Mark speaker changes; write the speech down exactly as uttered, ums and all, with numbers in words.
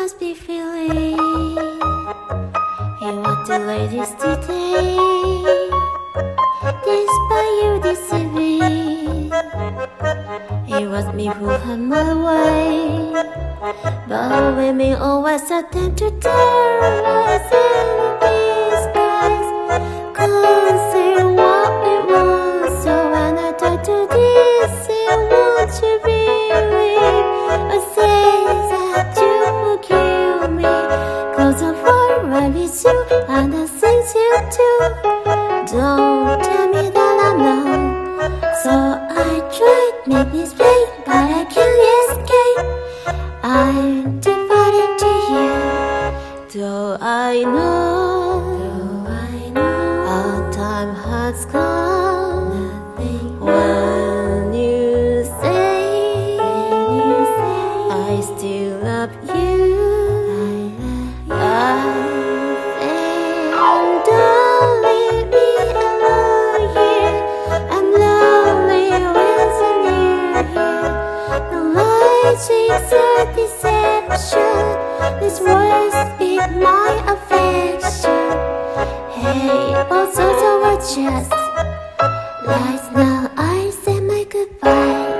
Speaker 1: must be feeling you are the latest today. Despite you deceiving, it was me who had my way. But women always attempt to terrorize enemies' skies. Conceal what it was. So when I try to deceive, won't you believe? I say that you forgive me, 'cause I'm forever with you and I sing you too. Don't tell me that I'm wrong. So I tried make mistake, but I can't escape. I'm devoted to you. Though I know, though I know our time has come. Nothing when you say, when you say I still love you. I love you. I don't leave me alone here. I'm lonely when you're here. The lights is a deception. These words speak my affection. Hey, also the word just. Right now I say my goodbye.